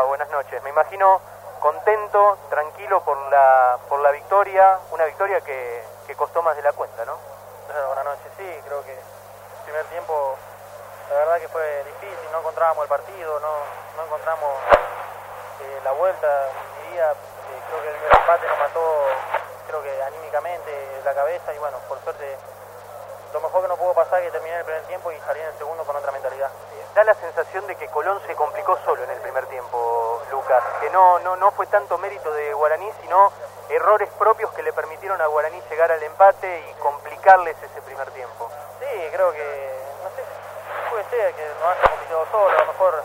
buenas noches. Me imagino contento, tranquilo por la victoria, una victoria que costó más de la cuenta, ¿no? Buenas noches, sí, creo que el primer tiempo la verdad que fue difícil, no encontrábamos el partido, no encontramos la vuelta, diría, creo que el empate nos mató, creo que anímicamente la cabeza y bueno, por suerte lo mejor que nos pudo pasar es que terminé el primer tiempo y salí en el segundo con otra mentalidad. Da la sensación de que Colón se complicó solo en el primer tiempo, Lucas, que no fue tanto mérito de Guaraní, sino errores propios que le permitieron a Guaraní llegar al empate y complicarles ese primer tiempo. Sí, creo que, no sé, puede ser que nos haya complicado solo, a lo mejor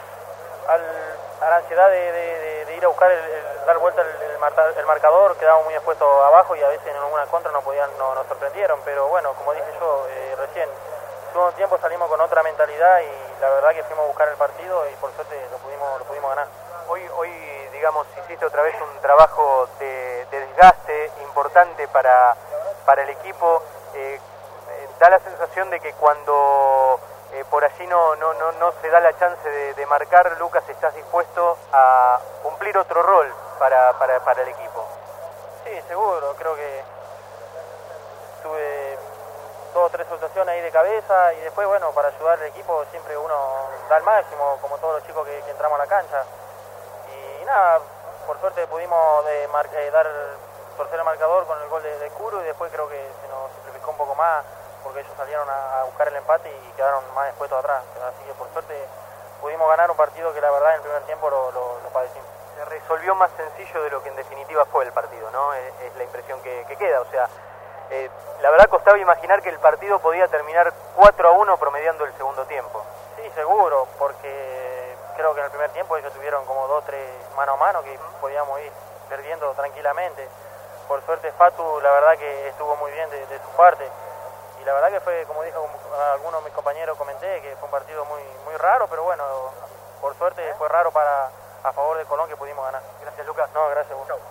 a la ansiedad de ir a buscar, dar vuelta el marcador, quedamos muy expuestos abajo y a veces en alguna contra nos sorprendieron, pero bueno, como dije yo recién, todo el tiempo salimos con otra mentalidad y la verdad que fuimos a buscar el partido y por suerte lo pudimos ganar. Hoy digamos, hiciste otra vez un trabajo de desgaste importante para el equipo. Da la sensación de que cuando por allí no se da la chance de marcar, Lucas, estás dispuesto a cumplir otro rol para el equipo. Sí, seguro, creo que tuve 2 o 3 situaciones ahí de cabeza y después, bueno, para ayudar al equipo siempre uno da el máximo, como todos los chicos que entramos a la cancha. Y nada, por suerte pudimos torcer el marcador con el gol de Curo y después creo que se nos simplificó un poco más porque ellos salieron a buscar el empate y quedaron más expuestos atrás. Así que por suerte pudimos ganar un partido que la verdad en el primer tiempo lo padecimos. Se resolvió más sencillo de lo que en definitiva fue el partido, ¿no? Es la impresión que queda, o sea, la verdad costaba imaginar que el partido podía terminar 4-1 promediando el segundo tiempo. Sí, seguro, porque creo que en el primer tiempo ellos tuvieron como 2 o 3 mano a mano que podíamos ir perdiendo tranquilamente. Por suerte Fatu la verdad que estuvo muy bien de su parte y la verdad que fue, como dijo algunos de mis compañeros, comenté que fue un partido muy raro, pero bueno, por suerte fue raro a favor de Colón que pudimos ganar. Gracias, Lucas. No, gracias a vos. Chau.